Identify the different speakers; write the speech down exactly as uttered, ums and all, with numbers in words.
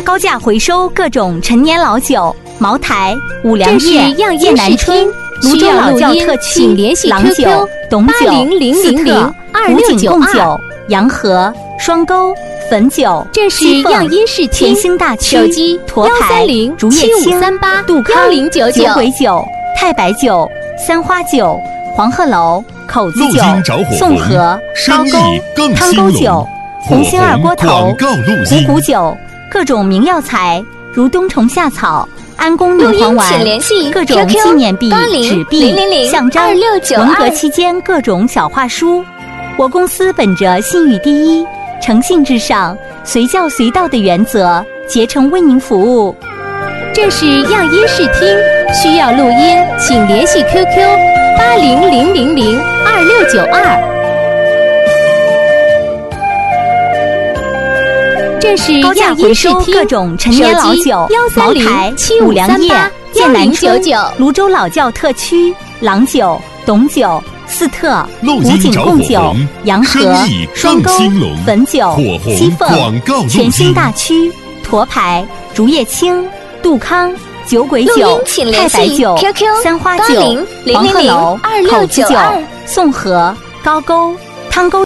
Speaker 1: 高价回收各种陈年老酒，茅台、五粮液、剑南春、泸州老窖特区、郎酒、董酒、四特、武警贡酒、洋河、双沟、汾酒。
Speaker 2: 这是样音视听，
Speaker 1: 全兴大区、
Speaker 2: 手机
Speaker 1: 沱牌、竹叶青、杜康、酒鬼酒、太白酒、三花酒、黄鹤楼、口子酒、宋河、高沟、汤沟酒、红星二锅头、五谷酒，各种名药材如冬虫夏草、安宫牛黄丸，各种纪念币、纸币、象章，文革期间各种小画书。我公司本着信誉第一、诚信至上、随叫随到的原则，竭诚为您服务。
Speaker 2: 这是样音视听，需要录音请联系 Q Q 八零零零零二六九二。这是
Speaker 1: 高价回收各种陈年老酒，茅台、五粮液、剑南春、泸州老窖特区、郎酒、董酒、四特、武警贡酒、洋河、双沟、汾酒、西凤、全兴大区、沱牌、竹叶青、杜康、酒鬼酒、太白酒、三花酒、黄鹤楼、口子酒、宋河、高沟、汤沟。